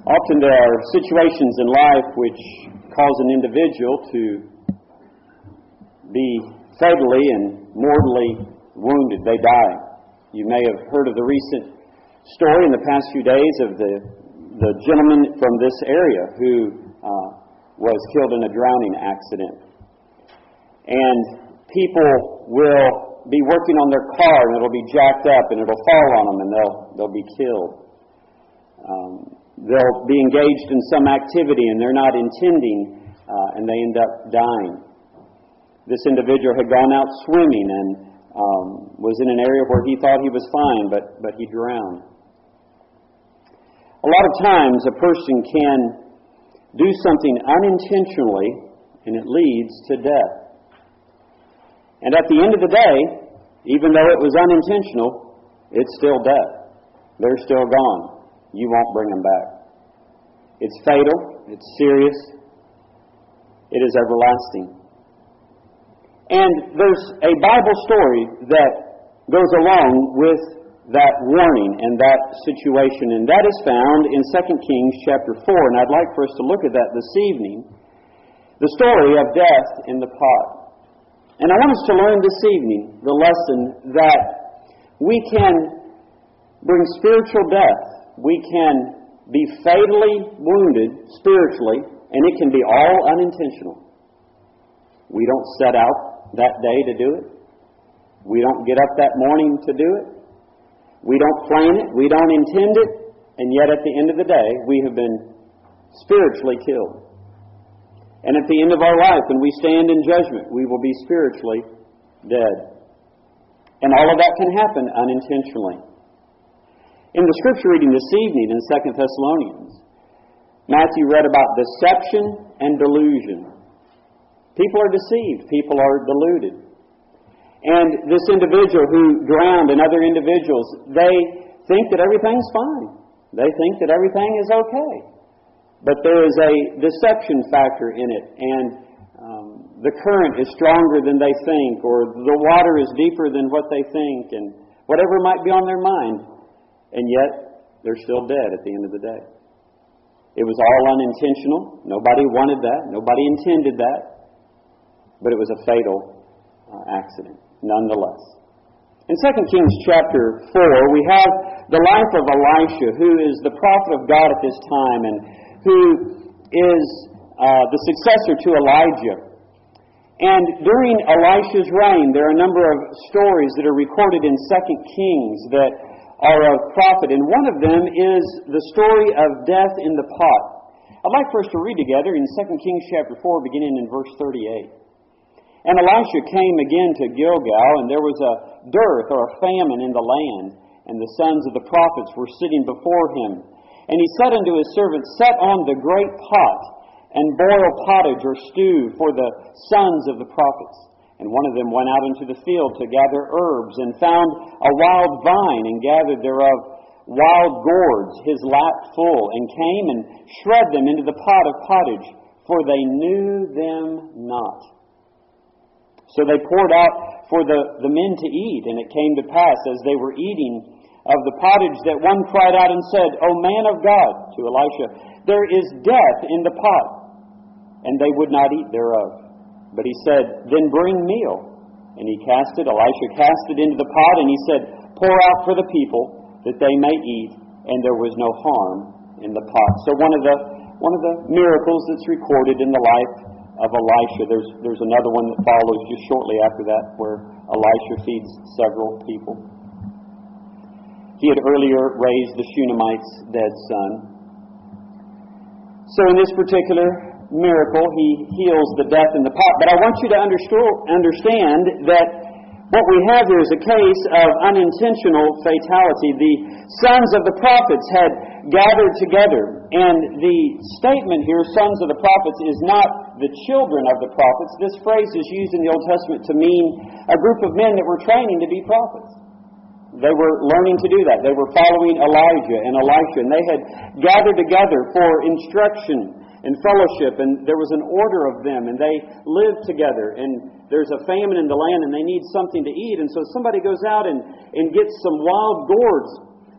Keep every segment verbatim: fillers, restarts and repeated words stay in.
Often there are situations in life which cause an individual to be fatally and mortally wounded. They die. You may have heard of the recent story in the past few days of the, the gentleman from this area who uh, was killed in a drowning accident. And people will be working on their car and it'll be jacked up and it'll fall on them and they'll, they'll be killed. Um, They'll be engaged in some activity and they're not intending, uh, and they end up dying. This individual had gone out swimming and um, was in an area where he thought he was fine, but, but he drowned. A lot of times a person can do something unintentionally and it leads to death. And at the end of the day, even though it was unintentional, it's still death. They're still gone. You won't bring them back. It's fatal. It's serious. It is everlasting. And there's a Bible story that goes along with that warning and that situation, and that is found in Second Kings chapter four, and I'd like for us to look at that this evening. The story of death in the pot. And I want us to learn this evening the lesson that we can bring spiritual death. We can be fatally wounded spiritually, and it can be all unintentional. We don't set out that day to do it. We don't get up that morning to do it. We don't plan it. We don't intend it. And yet at the end of the day, we have been spiritually killed. And at the end of our life, when we stand in judgment, we will be spiritually dead. And all of that can happen unintentionally. In the scripture reading this evening in Second Thessalonians, Matthew read about deception and delusion. People are deceived. People are deluded. And this individual who drowned and other individuals, they think that everything's fine. They think that everything is okay. But there is a deception factor in it. And um, the current is stronger than they think, or the water is deeper than what they think, and whatever might be on their mind. And yet, they're still dead at the end of the day. It was all unintentional. Nobody wanted that. Nobody intended that. But it was a fatal uh, accident, nonetheless. In Second Kings chapter four, we have the life of Elisha, who is the prophet of God at this time, and who is uh, the successor to Elijah. And during Elisha's reign, there are a number of stories that are recorded in Second Kings that are of prophet, and one of them is the story of death in the pot. I'd like for us to read together in Second Kings chapter four, beginning in verse thirty-eight. And Elisha came again to Gilgal, and there was a dearth or a famine in the land, and the sons of the prophets were sitting before him. And he said unto his servants, Set on the great pot, and boil pottage or stew for the sons of the prophets. And one of them went out into the field to gather herbs, and found a wild vine, and gathered thereof wild gourds, his lap full, and came and shred them into the pot of pottage, for they knew them not. So they poured out for the, the men to eat, and it came to pass, as they were eating of the pottage, that one cried out and said, O man of God, to Elisha, there is death in the pot. And they would not eat thereof. But he said, Then bring meal. And he cast it, Elisha cast it into the pot, and he said, Pour out for the people, that they may eat. And there was no harm in the pot. So one of the one of the miracles that's recorded in the life of Elisha. There's there's another one that follows just shortly after that, where Elisha feeds several people. He had earlier raised the Shunammite's dead son. So in this particular miracle, he heals the death in the pot. But I want you to understand that what we have here is a case of unintentional fatality. The sons of the prophets had gathered together. And the statement here, sons of the prophets, is not the children of the prophets. This phrase is used in the Old Testament to mean a group of men that were training to be prophets. They were learning to do that. They were following Elijah and Elisha, and they had gathered together for instruction and fellowship, and there was an order of them, and they lived together, and there's a famine in the land, and they need something to eat, and so somebody goes out and, and gets some wild gourds.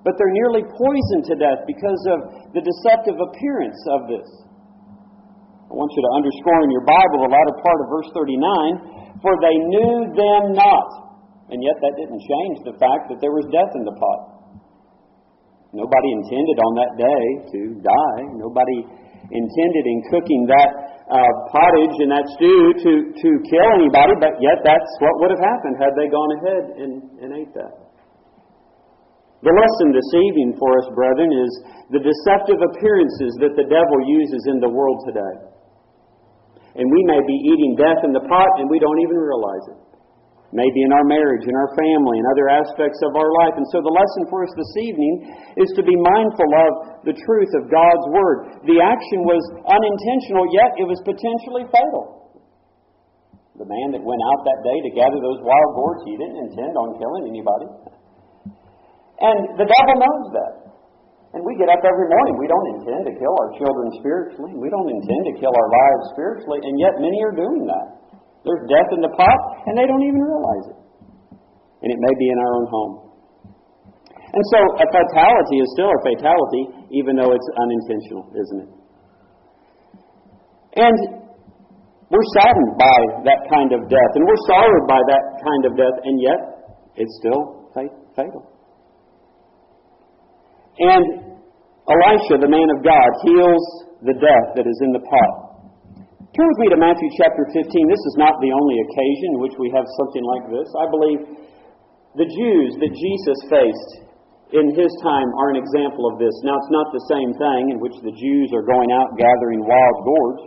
but they're nearly poisoned to death because of the deceptive appearance of this. I want you to underscore in your Bible the latter part of verse thirty-nine, for they knew them not. And yet that didn't change the fact that there was death in the pot. Nobody intended on that day to die. Nobody intended in cooking that uh, pottage and that stew to, to kill anybody, but yet that's what would have happened had they gone ahead and, and ate that. The lesson this evening for us, brethren, is the deceptive appearances that the devil uses in the world today. And we may be eating death in the pot and we don't even realize it. Maybe in our marriage, in our family, and other aspects of our life. And so the lesson for us this evening is to be mindful of the truth of God's Word. The action was unintentional, yet it was potentially fatal. The man that went out that day to gather those wild gourds, he didn't intend on killing anybody. And the devil knows that. And we get up every morning. We don't intend to kill our children spiritually. We don't intend to kill our lives spiritually. And yet many are doing that. There's death in the pot, and they don't even realize it. And it may be in our own home. And so a fatality is still a fatality, even though it's unintentional, isn't it? And we're saddened by that kind of death, and we're sorrowed by that kind of death, and yet it's still fatal. And Elisha, the man of God, heals the death that is in the pot. Turn with me to Matthew chapter fifteen. This is not the only occasion in which we have something like this. I believe the Jews that Jesus faced in His time are an example of this. Now, it's not the same thing in which the Jews are going out gathering wild gourds.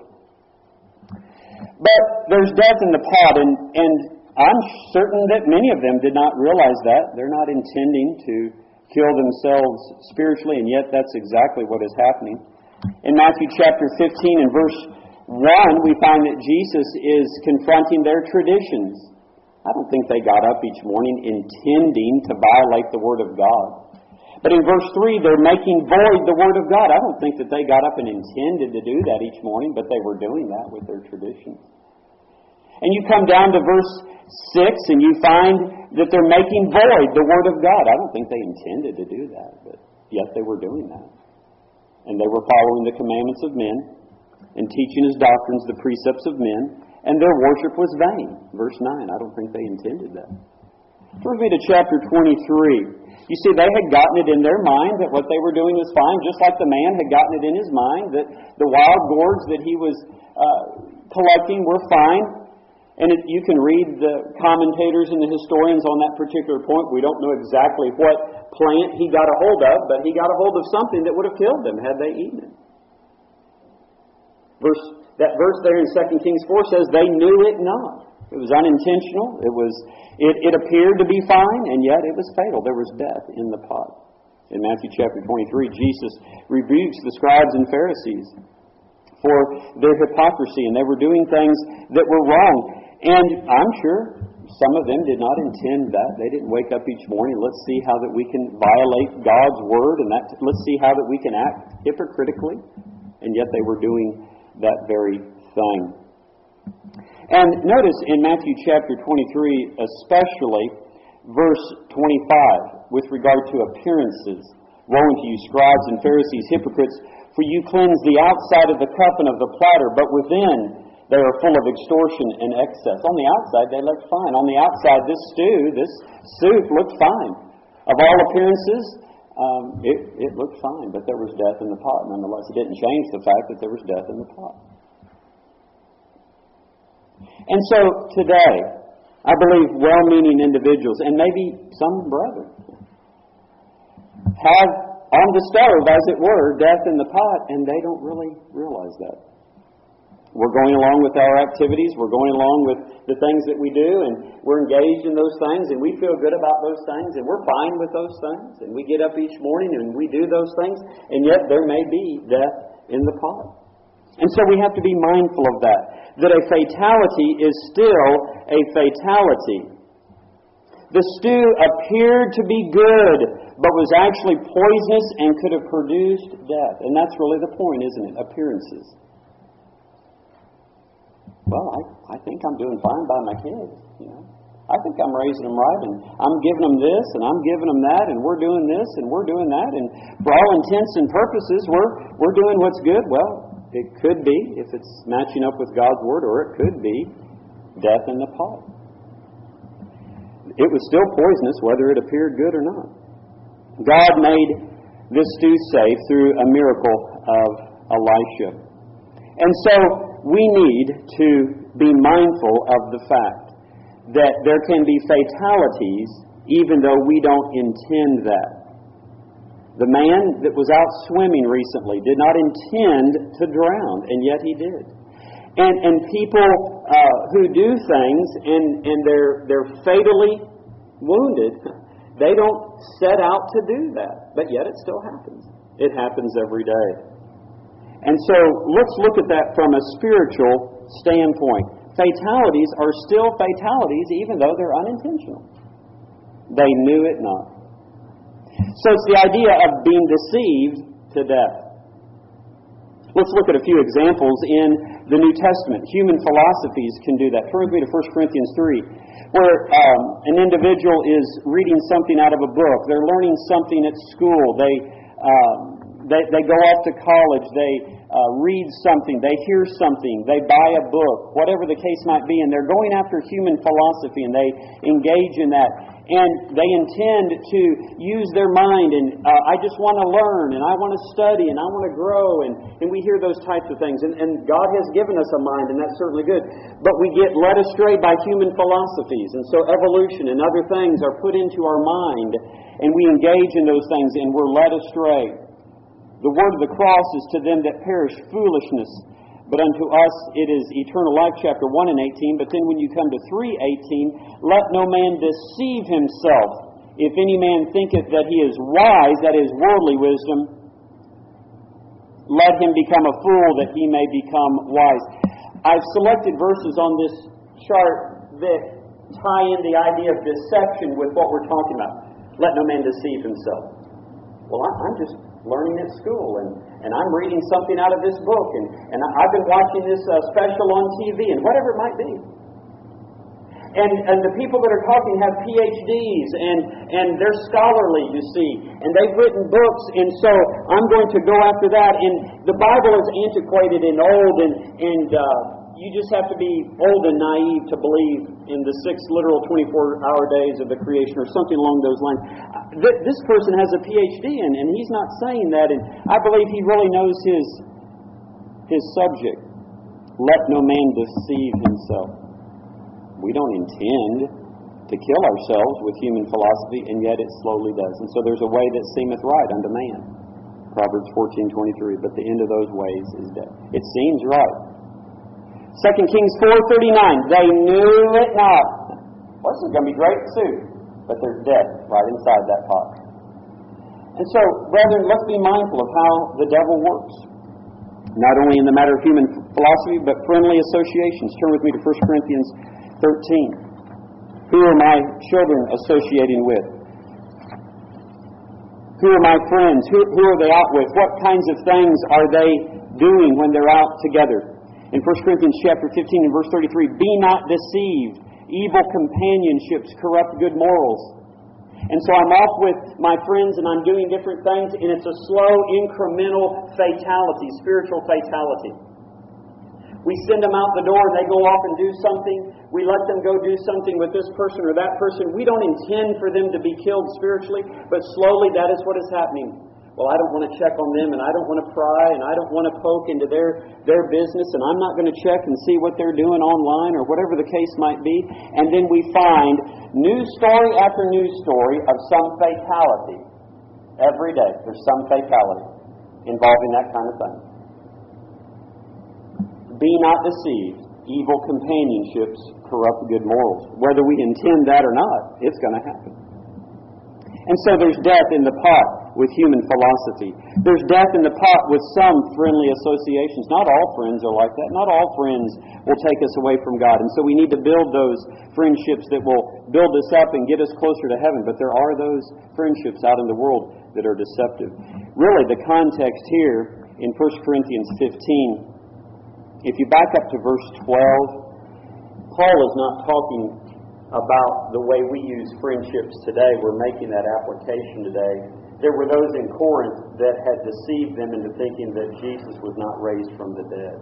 But there's death in the pot, and, and I'm certain that many of them did not realize that. They're not intending to kill themselves spiritually, and yet that's exactly what is happening. In Matthew chapter fifteen and verse one, we find that Jesus is confronting their traditions. I don't think they got up each morning intending to violate the Word of God. But in verse three, they're making void the Word of God. I don't think that they got up and intended to do that each morning, but they were doing that with their traditions. And you come down to verse six, and you find that they're making void the Word of God. I don't think they intended to do that, but yet they were doing that. And they were following the commandments of men, and teaching as doctrines the precepts of men, and their worship was vain. Verse nine, I don't think they intended that. Turn with me to chapter twenty-three. You see, they had gotten it in their mind that what they were doing was fine, just like the man had gotten it in his mind that the wild gourds that he was uh, collecting were fine. And it, you can read the commentators and the historians on that particular point. We don't know exactly what plant he got a hold of, but he got a hold of something that would have killed them had they eaten it. Verse, that verse there in Second Kings four says, they knew it not. It was unintentional. It was. It, it appeared to be fine, and yet it was fatal. There was death in the pot. In Matthew chapter twenty-three, Jesus rebukes the scribes and Pharisees for their hypocrisy, and they were doing things that were wrong. And I'm sure some of them did not intend that. They didn't wake up each morning, let's see how that we can violate God's Word, and that let's see how that we can act hypocritically. And yet they were doing that very thing. And notice in Matthew chapter twenty-three, especially verse twenty-five, with regard to appearances. Woe unto you, scribes and Pharisees, hypocrites, for you cleanse the outside of the cup and of the platter, but within they are full of extortion and excess. On the outside they looked fine. On the outside, this stew, this soup looked fine. Of all appearances, um, it, it looked fine, but there was death in the pot nonetheless. It didn't change the fact that there was death in the pot. And so today, I believe well-meaning individuals, and maybe some brethren, have on the stove, as it were, death in the pot, and they don't really realize that. We're going along with our activities, we're going along with the things that we do, and we're engaged in those things, and we feel good about those things, and we're fine with those things, and we get up each morning and we do those things, and yet there may be death in the pot. And so we have to be mindful of that, that a fatality is still a fatality. The stew appeared to be good, but was actually poisonous and could have produced death. And that's really the point, isn't it? Appearances. Well, I, I think I'm doing fine by my kids, you know. I think I'm raising them right, and I'm giving them this, and I'm giving them that, and we're doing this, and we're doing that, and for all intents and purposes, we're we're doing what's good. Well, it could be, if it's matching up with God's Word, or it could be death in the pot. It was still poisonous, whether it appeared good or not. God made this stew safe through a miracle of Elisha. And so we need to be mindful of the fact that there can be fatalities even though we don't intend that. The man that was out swimming recently did not intend to drown, and yet he did. And and people uh, who do things and, and they're they're fatally wounded, they don't set out to do that, but yet it still happens. It happens every day. And so let's look at that from a spiritual standpoint. Fatalities are still fatalities even though they're unintentional. They knew it not. So it's the idea of being deceived to death. Let's look at a few examples in the New Testament. Human philosophies can do that. Turn with me to First Corinthians three, where um, an individual is reading something out of a book. They're learning something at school. They um, they, they go off to college. They uh, read something. They hear something. They buy a book, whatever the case might be, and they're going after human philosophy, and they engage in that. And they intend to use their mind, and uh, I just want to learn, and I want to study, and I want to grow, and, and we hear those types of things. And, and God has given us a mind, and that's certainly good. But we get led astray by human philosophies, and so evolution and other things are put into our mind, and we engage in those things, and we're led astray. The word of the cross is to them that perish foolishness, but unto us it is eternal life, chapter one and eighteen. But then when you come to three eighteen, let no man deceive himself. If any man thinketh that he is wise, that is worldly wisdom, let him become a fool that he may become wise. I've selected verses on this chart that tie in the idea of deception with what we're talking about. Let no man deceive himself. Well, I'm just learning at school, and, and I'm reading something out of this book, and, and I've been watching this uh, special on T V, and whatever it might be. And, and the people that are talking have P H Ds, and, and they're scholarly, you see, and they've written books, and so I'm going to go after that. And the Bible is antiquated and old, and, and uh, you just have to be old and naive to believe in the six literal twenty-four hour days of the creation or something along those lines. This person has a P H D, and, and he's not saying that, and I believe he really knows his, his subject. Let no man deceive himself. We don't intend to kill ourselves with human philosophy, and yet it slowly does. And so there's a way that seemeth right unto man. Proverbs fourteen twenty-three, but the end of those ways is death. It seems right. Second Kings four thirty-nine, they knew it not. Well, this is going to be great soup, but there's death right inside that pot. And so, brethren, let's be mindful of how the devil works. Not only in the matter of human philosophy, but friendly associations. Turn with me to First Corinthians thirteen. Who are my children associating with? Who are my friends? Who, who are they out with? What kinds of things are they doing when they're out together? In First Corinthians chapter fifteen and verse thirty-three, be not deceived. Evil companionships corrupt good morals. And so I'm off with my friends and I'm doing different things, and it's a slow, incremental fatality, spiritual fatality. We send them out the door and they go off and do something. We let them go do something with this person or that person. We don't intend for them to be killed spiritually, but slowly that is what is happening. Well, I don't want to check on them, and I don't want to pry, and I don't want to poke into their, their business, and I'm not going to check and see what they're doing online or whatever the case might be. And then we find news story after news story of some fatality. Every day there's some fatality involving that kind of thing. Be not deceived. Evil companionships corrupt good morals. Whether we intend that or not, it's going to happen. And so there's death in the pot with human philosophy. There's death in the pot with some friendly associations. Not all friends are like that. Not all friends will take us away from God. And so we need to build those friendships that will build us up and get us closer to heaven. But there are those friendships out in the world that are deceptive. Really, the context here in First Corinthians fifteen, if you back up to verse twelve, Paul is not talking about the way we use friendships today. We're making that application today. There were those in Corinth that had deceived them into thinking that Jesus was not raised from the dead.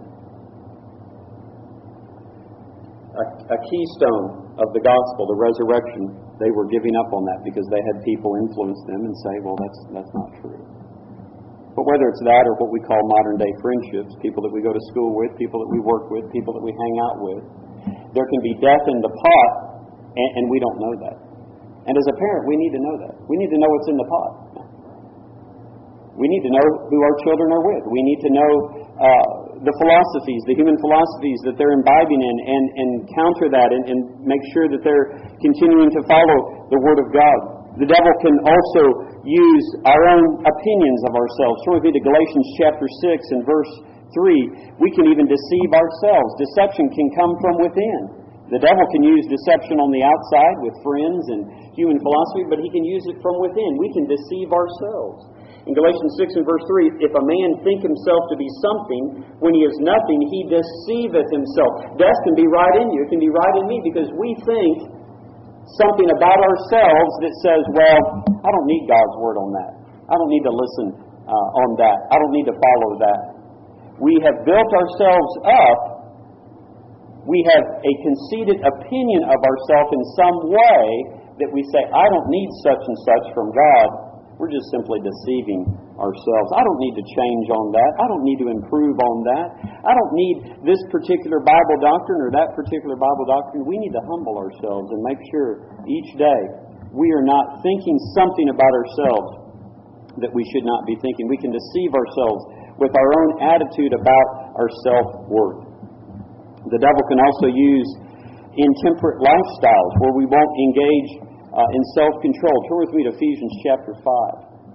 A, a keystone of the gospel, the resurrection, they were giving up on that because they had people influence them and say, well, that's that's not true. But whether it's that or what we call modern-day friendships, people that we go to school with, people that we work with, people that we hang out with, there can be death in the pot, and, and we don't know that. And as a parent, we need to know that. We need to know what's in the pot. We need to know who our children are with. We need to know uh, the philosophies, the human philosophies that they're imbibing in, and, and counter that and, and make sure that they're continuing to follow the Word of God. The devil can also use our own opinions of ourselves. Turn with me to Galatians chapter six and verse three. We can even deceive ourselves. Deception can come from within. The devil can use deception on the outside with friends and human philosophy, but he can use it from within. We can deceive ourselves. In Galatians six and verse three, if a man think himself to be something when he is nothing, he deceiveth himself. Death can be right in you. It can be right in me because we think something about ourselves that says, well, I don't need God's Word on that. I don't need to listen uh, on that. I don't need to follow that. We have built ourselves up. We have a conceited opinion of ourselves in some way that we say, I don't need such and such from God. We're just simply deceiving ourselves. I don't need to change on that. I don't need to improve on that. I don't need this particular Bible doctrine or that particular Bible doctrine. We need to humble ourselves and make sure each day we are not thinking something about ourselves that we should not be thinking. We can deceive ourselves with our own attitude about our self-worth. The devil can also use intemperate lifestyles where we won't engage Uh, in self-control. Turn with me to Ephesians chapter five.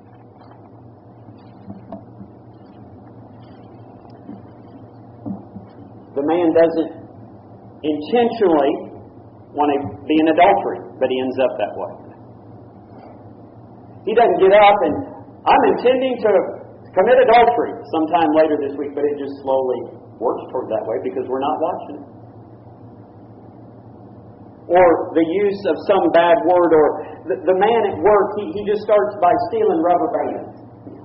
The man doesn't intentionally want to be in adultery, but he ends up that way. He doesn't get up and, I'm intending to commit adultery sometime later this week, but it just slowly works toward that way because we're not watching it. Or the use of some bad word, or the, the man at work, he, he just starts by stealing rubber bands.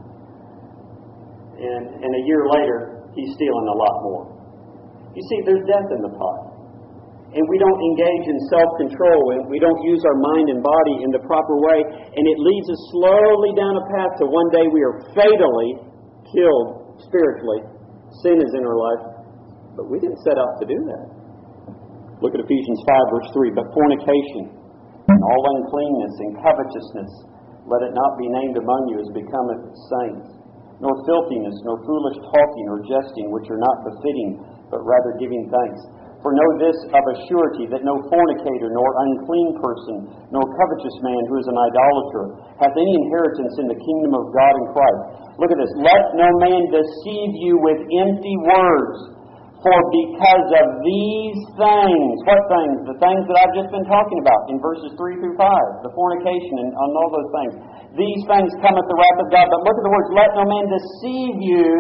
And, and a year later, he's stealing a lot more. You see, there's death in the pot. And we don't engage in self-control, and we don't use our mind and body in the proper way, and it leads us slowly down a path to one day we are fatally killed spiritually. Sin is in our life, but we didn't set out to do that. Look at Ephesians five, verse three. But fornication, and all uncleanness, and covetousness, let it not be named among you as becometh saints, nor filthiness, nor foolish talking, or jesting, which are not befitting, but rather giving thanks. For know this of a surety, that no fornicator, nor unclean person, nor covetous man who is an idolater, hath any inheritance in the kingdom of God in Christ. Look at this. Let no man deceive you with empty words. For because of these things, what things? The things that I've just been talking about in verses three through five, the fornication and, and all those things. These things cometh the wrath of God. But look at the words, let no man deceive you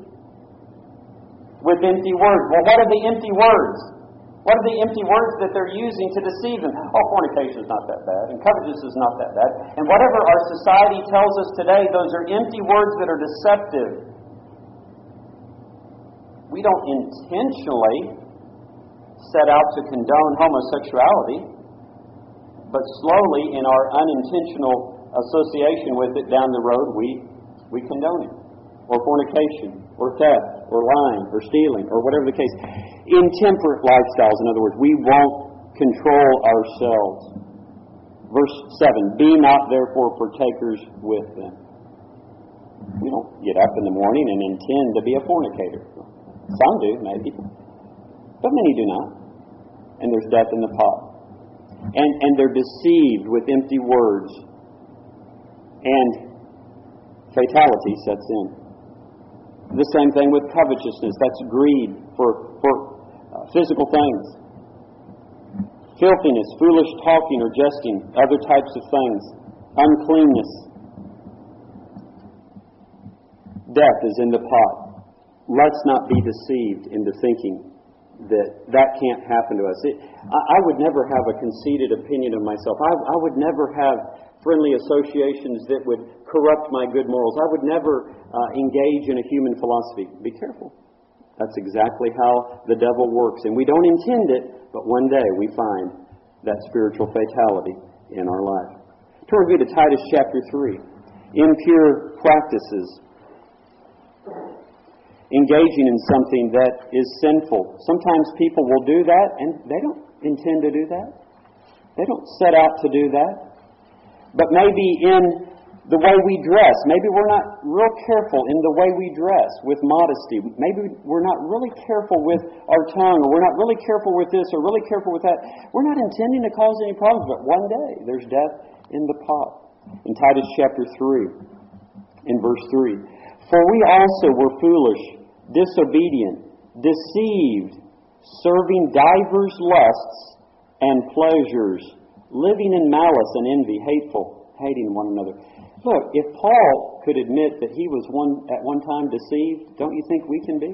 with empty words. Well, what are the empty words? What are the empty words that they're using to deceive them? Oh, fornication is not that bad, and covetousness is not that bad. And whatever our society tells us today, those are empty words that are deceptive. We don't intentionally set out to condone homosexuality, but slowly in our unintentional association with it down the road, we, we condone it. Or fornication, or theft, or lying, or stealing, or whatever the case. Intemperate lifestyles, in other words, we won't control ourselves. Verse seven, be not therefore partakers with them. We don't get up in the morning and intend to be a fornicator. Some do, maybe. But many do not. And there's death in the pot. And, and they're deceived with empty words. And fatality sets in. The same thing with covetousness. That's greed for, for uh, physical things. Filthiness, foolish talking or jesting, other types of things. Uncleanness. Death is in the pot. Let's not be deceived into thinking that that can't happen to us. It, I, I would never have a conceited opinion of myself. I, I would never have friendly associations that would corrupt my good morals. I would never uh, engage in a human philosophy. Be careful. That's exactly how the devil works. And we don't intend it, but one day we find that spiritual fatality in our life. Turn with me to Titus chapter three. Impure practices. Engaging in something that is sinful. Sometimes people will do that, and they don't intend to do that. They don't set out to do that. But maybe in the way we dress, maybe we're not real careful in the way we dress with modesty. Maybe we're not really careful with our tongue, or we're not really careful with this, or really careful with that. We're not intending to cause any problems, but one day there's death in the pot. In Titus chapter three, in verse three, for we also were foolish, disobedient, deceived, serving divers lusts and pleasures, living in malice and envy, hateful, hating one another. Look, if Paul could admit that he was one at one time deceived, don't you think we can be?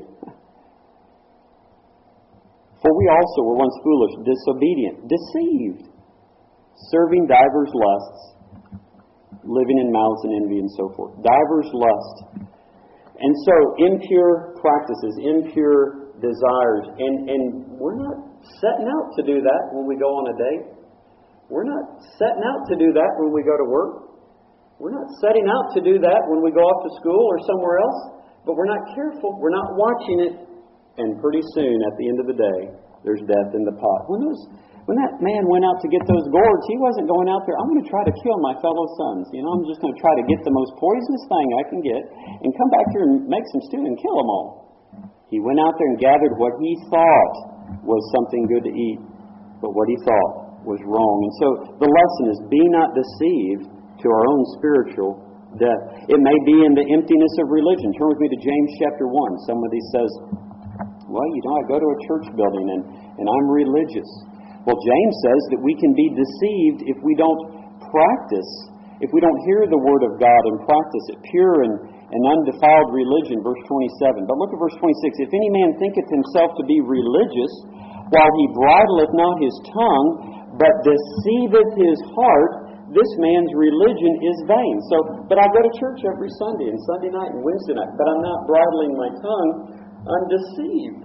For we also were once foolish, disobedient, deceived, serving divers lusts, living in malice and envy and so forth. Divers lusts. And so, impure practices, impure desires, and, and we're not setting out to do that when we go on a date. We're not setting out to do that when we go to work. We're not setting out to do that when we go off to school or somewhere else. But we're not careful. We're not watching it. And pretty soon, at the end of the day, there's death in the pot. When those, when that man went out to get those gourds, he wasn't going out there, I'm going to try to kill my fellow sons. You know, I'm just going to try to get the most poisonous thing I can get and come back here and make some stew and kill them all. He went out there and gathered what he thought was something good to eat, but what he thought was wrong. And so the lesson is, be not deceived to our own spiritual death. It may be in the emptiness of religion. Turn with me to James chapter one. Somebody says, well, you know, I go to a church building and, and I'm religious. Well, James says that we can be deceived if we don't practice, if we don't hear the Word of God and practice it. Pure and, and undefiled religion, verse twenty-seven. But look at verse twenty-six. If any man thinketh himself to be religious, while he bridleth not his tongue, but deceiveth his heart, this man's religion is vain. So, but I go to church every Sunday and Sunday night and Wednesday night, but I'm not bridling my tongue. I'm deceived.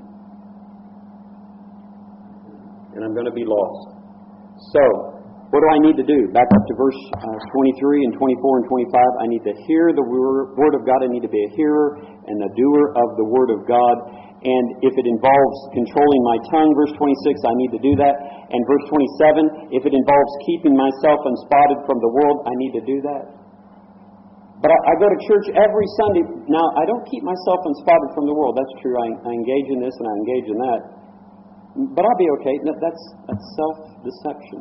And I'm going to be lost. So, what do I need to do? Back up to verse uh, twenty-three and twenty-four and twenty-five. I need to hear the Word of God. I need to be a hearer and a doer of the Word of God. And if it involves controlling my tongue, verse twenty-six, I need to do that. And verse twenty-seven, if it involves keeping myself unspotted from the world, I need to do that. But I, I go to church every Sunday. Now, I don't keep myself unspotted from the world. That's true. I, I engage in this and I engage in that. But I'll be okay. No, that's, that's self-deception.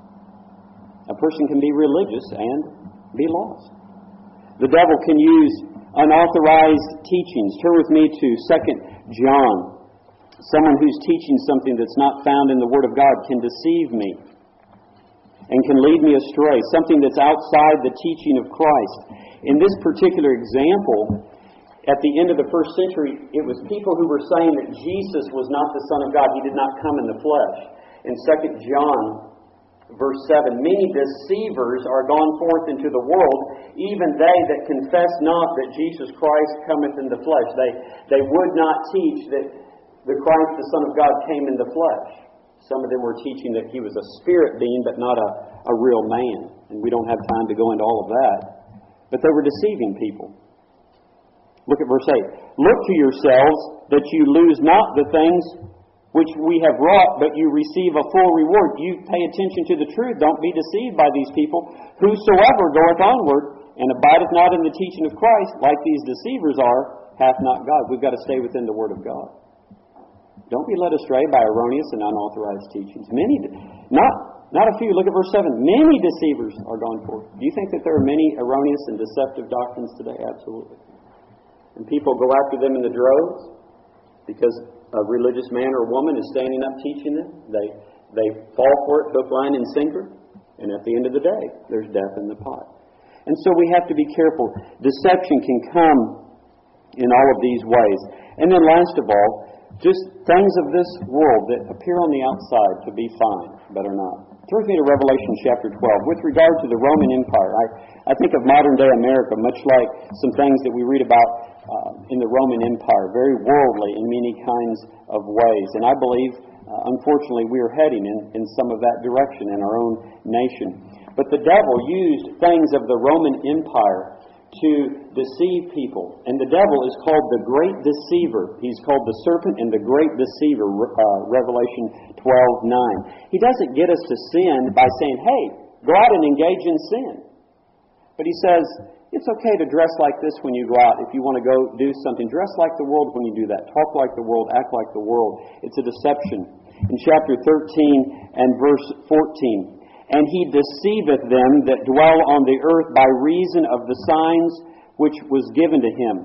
A person can be religious and be lost. The devil can use unauthorized teachings. Turn with me to Second John. Someone who's teaching something that's not found in the Word of God can deceive me and can lead me astray. Something that's outside the teaching of Christ. In this particular example, at the end of the first century, it was people who were saying that Jesus was not the Son of God. He did not come in the flesh. In Second John, verse seven, many deceivers are gone forth into the world, even they that confess not that Jesus Christ cometh in the flesh. They, they would not teach that the Christ, the Son of God, came in the flesh. Some of them were teaching that He was a spirit being, but not a, a real man. And we don't have time to go into all of that. But they were deceiving people. Look at verse eight. Look to yourselves that you lose not the things which we have wrought, but you receive a full reward. You pay attention to the truth. Don't be deceived by these people. Whosoever goeth onward and abideth not in the teaching of Christ, like these deceivers are, hath not God. We've got to stay within the Word of God. Don't be led astray by erroneous and unauthorized teachings. Many, not, not a few. Look at verse seven. Many deceivers are gone forth. Do you think that there are many erroneous and deceptive doctrines today? Absolutely. And people go after them in the droves because a religious man or woman is standing up teaching them. They they fall for it, hook, line, and sinker. And at the end of the day, there's death in the pot. And so we have to be careful. Deception can come in all of these ways. And then last of all, just things of this world that appear on the outside to be fine, but are not. Turn with me to Revelation chapter twelve. With regard to the Roman Empire, I, I think of modern-day America much like some things that we read about uh, in the Roman Empire, very worldly in many kinds of ways. And I believe, uh, unfortunately, we are heading in, in some of that direction in our own nation. But the devil used things of the Roman Empire to deceive people. And the devil is called the great deceiver. He's called the serpent and the great deceiver, uh, Revelation twelve nine. He doesn't get us to sin by saying, hey, go out and engage in sin. But he says, it's okay to dress like this when you go out. If you want to go do something, dress like the world when you do that. Talk like the world, act like the world. It's a deception. In chapter thirteen and verse fourteen, and he deceiveth them that dwell on the earth by reason of the signs which was given to him.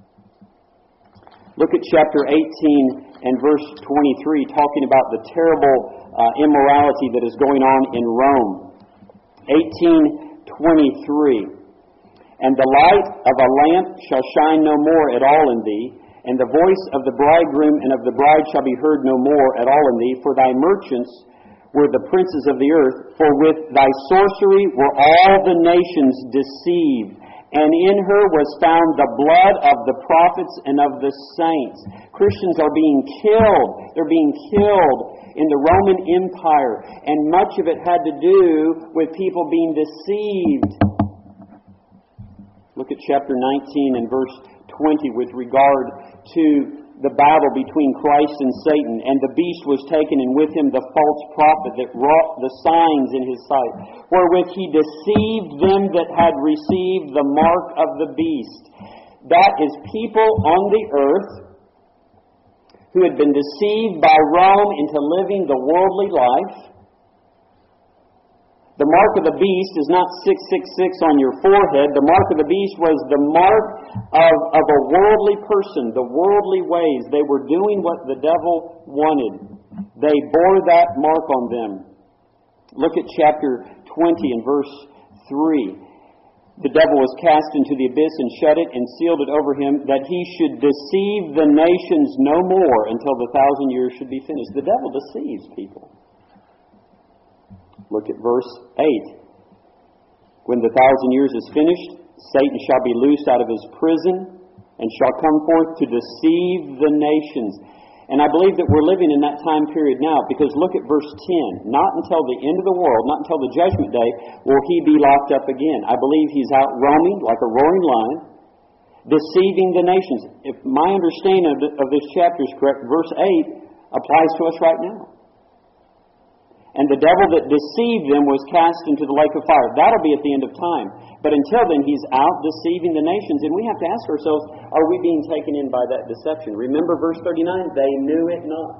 Look at chapter eighteen and verse twenty-three, talking about the terrible uh, immorality that is going on in Rome. eighteen twenty-three. And the light of a lamp shall shine no more at all in thee, and the voice of the bridegroom and of the bride shall be heard no more at all in thee, for thy merchants were the princes of the earth, for with thy sorcery were all the nations deceived, and in her was found the blood of the prophets and of the saints. Christians are being killed. They're being killed in the Roman Empire, and much of it had to do with people being deceived. Look at chapter nineteen and verse twenty with regard to the battle between Christ and Satan. And the beast was taken, and with him the false prophet that wrought the signs in his sight, wherewith he deceived them that had received the mark of the beast. That is people on the earth who had been deceived by Rome into living the worldly life. The mark of the beast is not six six six on your forehead. The mark of the beast was the mark of, of a worldly person, the worldly ways. They were doing what the devil wanted. They bore that mark on them. Look at chapter twenty and verse three. The devil was cast into the abyss and shut it and sealed it over him, that he should deceive the nations no more until the thousand years should be finished. The devil deceives people. Look at verse eight. When the thousand years is finished, Satan shall be loosed out of his prison and shall come forth to deceive the nations. And I believe that we're living in that time period now, because look at verse ten. Not until the end of the world, not until the judgment day, will he be locked up again. I believe he's out roaming like a roaring lion, deceiving the nations. If my understanding of, the, of this chapter is correct, verse eight applies to us right now. And the devil that deceived them was cast into the lake of fire. That'll be at the end of time. But until then, he's out deceiving the nations. And we have to ask ourselves, are we being taken in by that deception? Remember verse thirty-nine, they knew it not.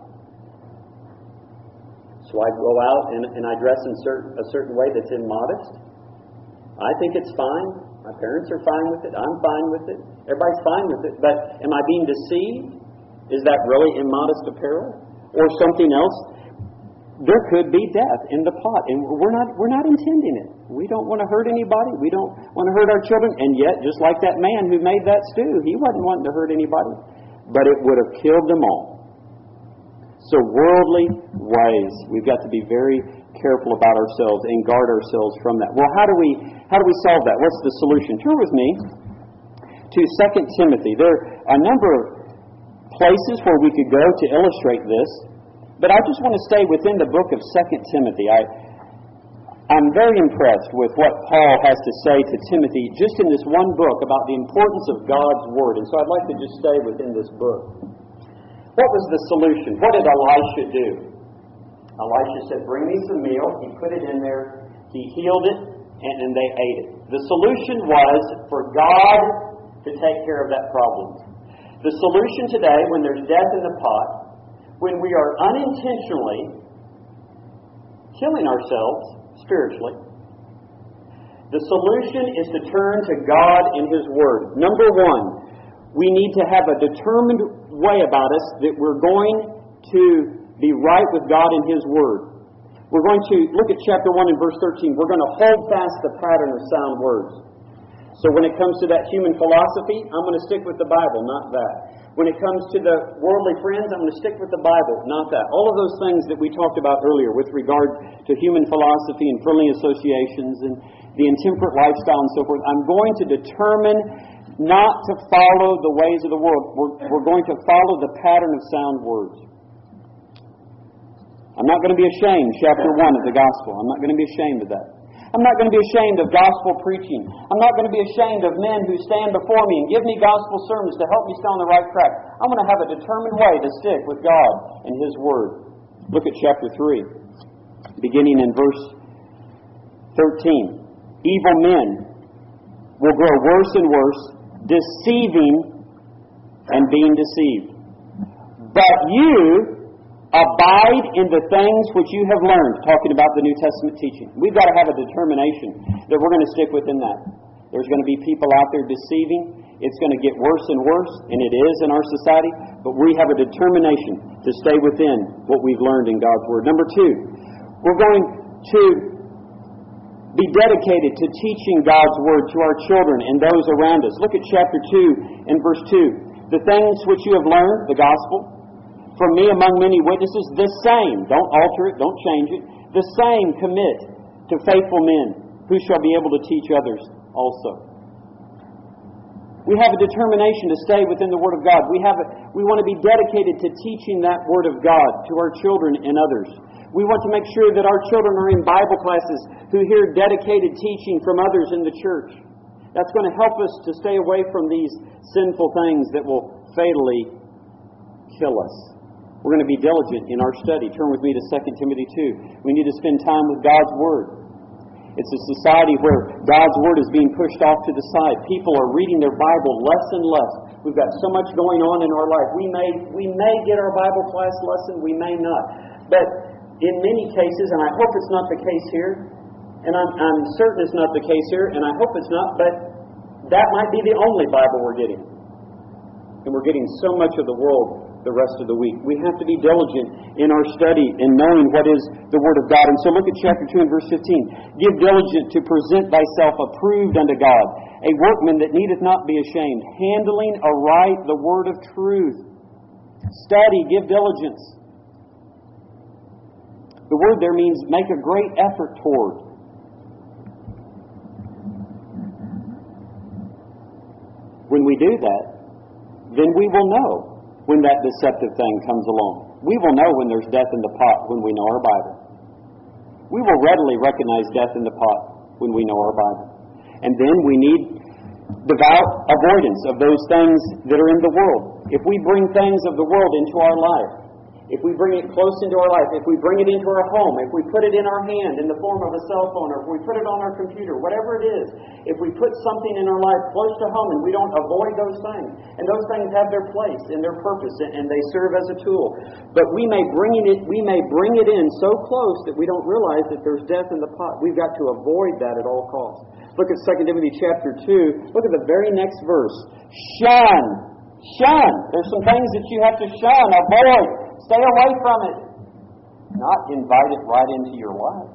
So I go out and, and I dress in certain, a certain way that's immodest. I think it's fine. My parents are fine with it. I'm fine with it. Everybody's fine with it. But am I being deceived? Is that really immodest apparel? Or something else? There could be death in the pot, and we're not we're not intending it. We don't want to hurt anybody. We don't want to hurt our children. And yet, just like that man who made that stew, he wasn't wanting to hurt anybody, but it would have killed them all. So worldly ways, we've got to be very careful about ourselves and guard ourselves from that. Well, how do we how do we solve that? What's the solution? Turn with me to Second Timothy. There are a number of places where we could go to illustrate this. But I just want to stay within the book of Second Timothy. I, I'm very impressed with what Paul has to say to Timothy just in this one book about the importance of God's Word. And so I'd like to just stay within this book. What was the solution? What did Elisha do? Elisha said, bring me some meal. He put it in there. He healed it, and, and they ate it. The solution was for God to take care of that problem. The solution today, when there's death in the pot, when we are unintentionally killing ourselves spiritually, the solution is to turn to God and His Word. Number one, we need to have a determined way about us that we're going to be right with God and His Word. We're going to look at chapter one and verse thirteen. We're going to hold fast the pattern of sound words. So when it comes to that human philosophy, I'm going to stick with the Bible, not that. When it comes to the worldly friends, I'm going to stick with the Bible, not that. All of those things that we talked about earlier with regard to human philosophy and friendly associations and the intemperate lifestyle and so forth, I'm going to determine not to follow the ways of the world. We're, we're going to follow the pattern of sound words. I'm not going to be ashamed, chapter one of the gospel. I'm not going to be ashamed of that. I'm not going to be ashamed of gospel preaching. I'm not going to be ashamed of men who stand before me and give me gospel sermons to help me stay on the right track. I'm going to have a determined way to stick with God and His Word. Look at chapter three, beginning in verse thirteen. Evil men will grow worse and worse, deceiving and being deceived. But you abide in the things which you have learned, talking about the New Testament teaching. We've got to have a determination that we're going to stick within that. There's going to be people out there deceiving. It's going to get worse and worse, and it is in our society, but we have a determination to stay within what we've learned in God's Word. Number two, we're going to be dedicated to teaching God's Word to our children and those around us. Look at chapter two and verse two. The things which you have learned, the gospel, from me among many witnesses, the same, don't alter it, don't change it, the same commit to faithful men who shall be able to teach others also. We have a determination to stay within the Word of God. We have a, we want to be dedicated to teaching that Word of God to our children and others. We want to make sure that our children are in Bible classes who hear dedicated teaching from others in the church. That's going to help us to stay away from these sinful things that will fatally kill us. We're going to be diligent in our study. Turn with me to Second Timothy two. We need to spend time with God's Word. It's a society where God's Word is being pushed off to the side. People are reading their Bible less and less. We've got so much going on in our life. We may we may get our Bible class lesson, we may not. But in many cases, and I hope it's not the case here, and I'm, I'm certain it's not the case here, and I hope it's not, but that might be the only Bible we're getting. And we're getting so much of the world the rest of the week. We have to be diligent in our study and knowing what is the Word of God. And so look at chapter two and verse fifteen. Give diligence to present thyself approved unto God, a workman that needeth not be ashamed, handling aright the word of truth. Study, give diligence. The word there means make a great effort toward. When we do that, then we will know when that deceptive thing comes along. We will know when there's death in the pot when we know our Bible. We will readily recognize death in the pot when we know our Bible. And then we need devout avoidance of those things that are in the world. If we bring things of the world into our life, if we bring it close into our life, if we bring it into our home, if we put it in our hand in the form of a cell phone, or if we put it on our computer, whatever it is, if we put something in our life close to home and we don't avoid those things, and those things have their place and their purpose and they serve as a tool, but we may bring it, we may bring it in so close that we don't realize that there's death in the pot. We've got to avoid that at all costs. Look at Second Timothy chapter two. Look at the very next verse. Shun. Shun. There's some things that you have to shun, avoid. Stay away from it. Not invite it right into your life.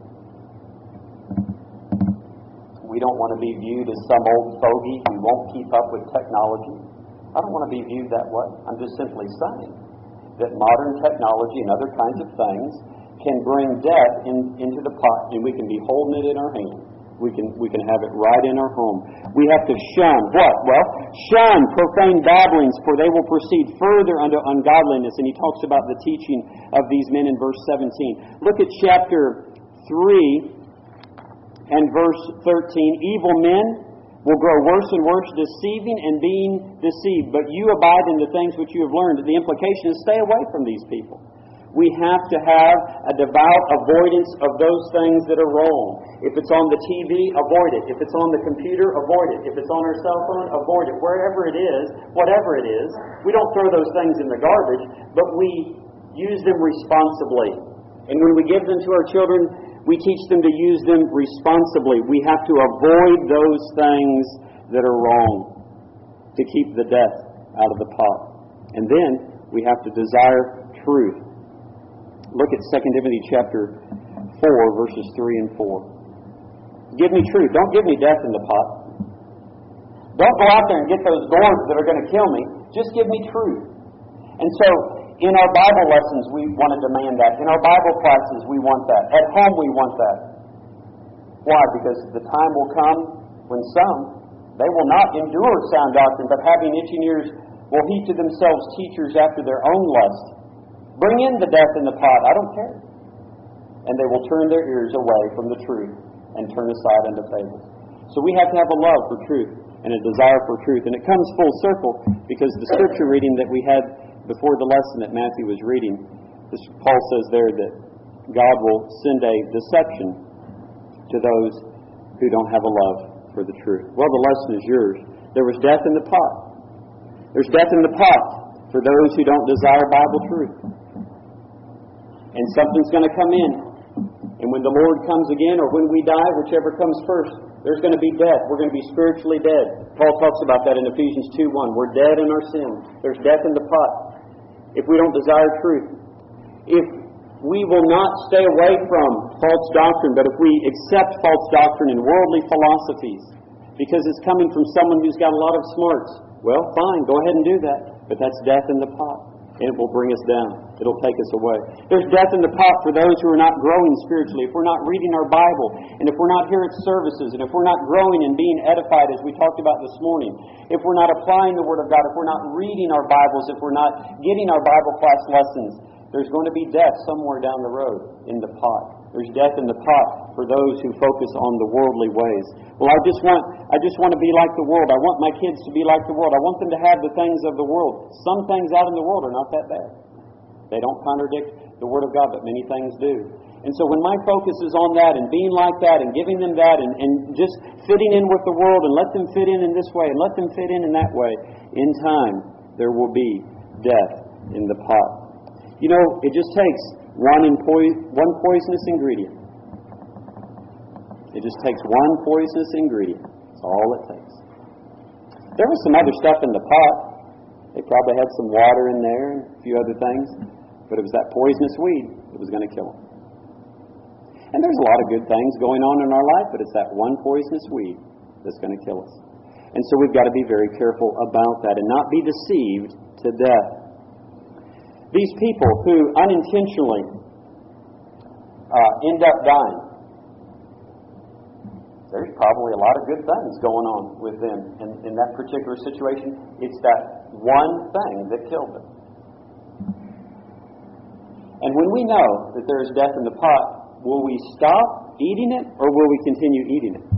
We don't want to be viewed as some old fogey who won't keep up with technology. I don't want to be viewed that way. I'm just simply saying that modern technology and other kinds of things can bring death in, into the pot, and we can be holding it in our hand. We can we can have it right in our home. We have to shun what? Well, shun profane babblings, for they will proceed further unto ungodliness. And he talks about the teaching of these men in verse seventeen. Look at chapter three and verse thirteen. Evil men will grow worse and worse, deceiving and being deceived. But you abide in the things which you have learned. The implication is stay away from these people. We have to have a devout avoidance of those things that are wrong. If it's on the T V, avoid it. If it's on the computer, avoid it. If it's on our cell phone, avoid it. Wherever it is, whatever it is, we don't throw those things in the garbage, but we use them responsibly. And when we give them to our children, we teach them to use them responsibly. We have to avoid those things that are wrong to keep the death out of the pot. And then we have to desire truth. Look at Second Timothy chapter four, verses three and four. Give me truth. Don't give me death in the pot. Don't go out there and get those gourds that are going to kill me. Just give me truth. And so, in our Bible lessons, we want to demand that. In our Bible classes, we want that. At home, we want that. Why? Because the time will come when some, they will not endure sound doctrine, but having itching ears will heap to themselves teachers after their own lust. Bring in the death in the pot, I don't care. And they will turn their ears away from the truth and turn aside unto fables. So we have to have a love for truth and a desire for truth. And it comes full circle because the scripture reading that we had before the lesson that Matthew was reading, this, Paul says there that God will send a deception to those who don't have a love for the truth. Well, the lesson is yours. There was death in the pot. There's death in the pot for those who don't desire Bible truth. And something's going to come in. And when the Lord comes again, or when we die, whichever comes first, there's going to be death. We're going to be spiritually dead. Paul talks about that in Ephesians two one. We're dead in our sin. There's death in the pot if we don't desire truth. If we will not stay away from false doctrine, but if we accept false doctrine and worldly philosophies because it's coming from someone who's got a lot of smarts, well, fine, go ahead and do that. But that's death in the pot, and it will bring us down. It'll take us away. There's death in the pot for those who are not growing spiritually. If we're not reading our Bible, and if we're not here at services, and if we're not growing and being edified, as we talked about this morning, if we're not applying the Word of God, if we're not reading our Bibles, if we're not getting our Bible class lessons, there's going to be death somewhere down the road in the pot. There's death in the pot for those who focus on the worldly ways. Well, I just want I just want to be like the world. I want my kids to be like the world. I want them to have the things of the world. Some things out in the world are not that bad. They don't contradict the Word of God, but many things do. And so when my focus is on that and being like that and giving them that and, and just fitting in with the world and let them fit in in this way and let them fit in in that way, in time there will be death in the pot. You know, it just takes one, impo- one poisonous ingredient. It just takes one poisonous ingredient. That's all it takes. There was some other stuff in the pot. They probably had some water in there and a few other things. But it was that poisonous weed that was going to kill them. And there's a lot of good things going on in our life, but it's that one poisonous weed that's going to kill us. And so we've got to be very careful about that and not be deceived to death. These people who unintentionally uh, end up dying, there's probably a lot of good things going on with them in, in that particular situation. It's that one thing that killed them. And when we know that there is death in the pot, will we stop eating it or will we continue eating it?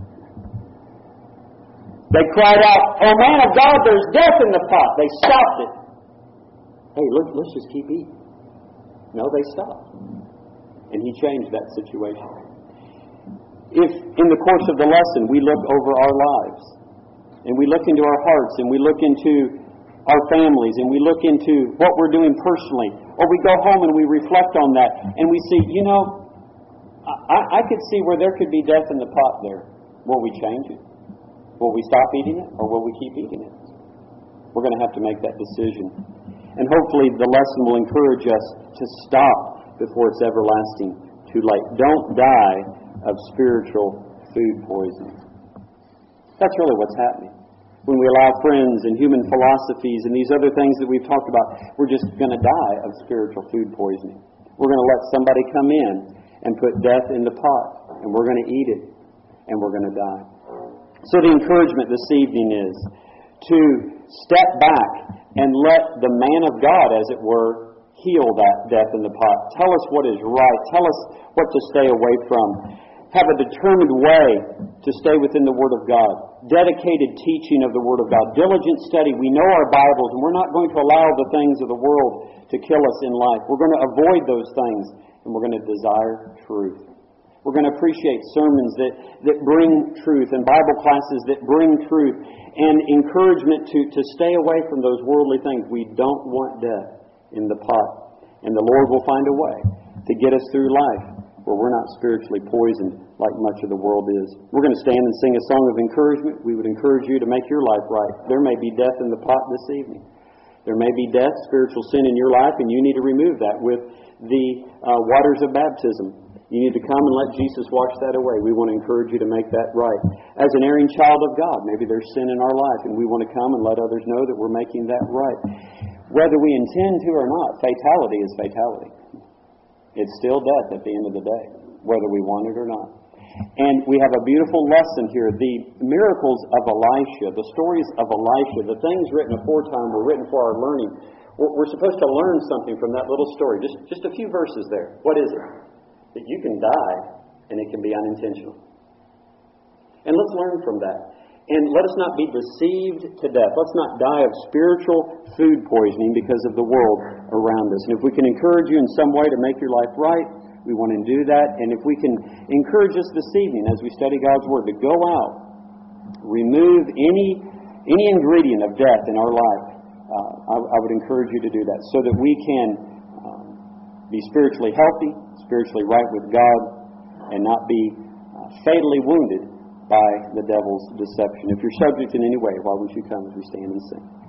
They cried out, "Oh man of God, there's death in the pot." They stopped it. Hey, look, let's just keep eating. No, they stopped. And He changed that situation. If in the course of the lesson we look over our lives and we look into our hearts and we look into our families and we look into what we're doing personally, or we go home and we reflect on that and we see, you know, I, I could see where there could be death in the pot there. Will we change it? Will we stop eating it or will we keep eating it? We're going to have to make that decision. And hopefully the lesson will encourage us to stop before it's everlasting too late. Don't die of spiritual food poisoning. That's really what's happening. When we allow friends and human philosophies and these other things that we've talked about, we're just going to die of spiritual food poisoning. We're going to let somebody come in and put death in the pot, and we're going to eat it, and we're going to die. So the encouragement this evening is to step back and let the man of God, as it were, heal that death in the pot. Tell us what is right. Tell us what to stay away from. Have a determined way to stay within the Word of God. Dedicated teaching of the Word of God. Diligent study. We know our Bibles, and we're not going to allow the things of the world to kill us in life. We're going to avoid those things, and we're going to desire truth. We're going to appreciate sermons that, that bring truth and Bible classes that bring truth and encouragement to, to stay away from those worldly things. We don't want death in the pot. And the Lord will find a way to get us through life where we're not spiritually poisoned like much of the world is. We're going to stand and sing a song of encouragement. We would encourage you to make your life right. There may be death in the pot this evening. There may be death, spiritual sin in your life, and you need to remove that with the uh, waters of baptism. You need to come and let Jesus wash that away. We want to encourage you to make that right. As an erring child of God, maybe there's sin in our life, and we want to come and let others know that we're making that right. Whether we intend to or not, fatality is fatality. It's still death at the end of the day, whether we want it or not. And we have a beautiful lesson here. The miracles of Elisha, the stories of Elisha, the things written aforetime were written for our learning. We're supposed to learn something from that little story. Just, just a few verses there. What is it? That you can die and it can be unintentional. And let's learn from that. And let us not be deceived to death. Let's not die of spiritual food poisoning because of the world around us. And if we can encourage you in some way to make your life right, we want to do that. And if we can encourage us this evening as we study God's Word to go out, remove any any ingredient of death in our life, uh, I, I would encourage you to do that so that we can um, be spiritually healthy, spiritually right with God, and not be uh, fatally wounded by the devil's deception. If you're subject in any way, why won't you come as we stand and sing?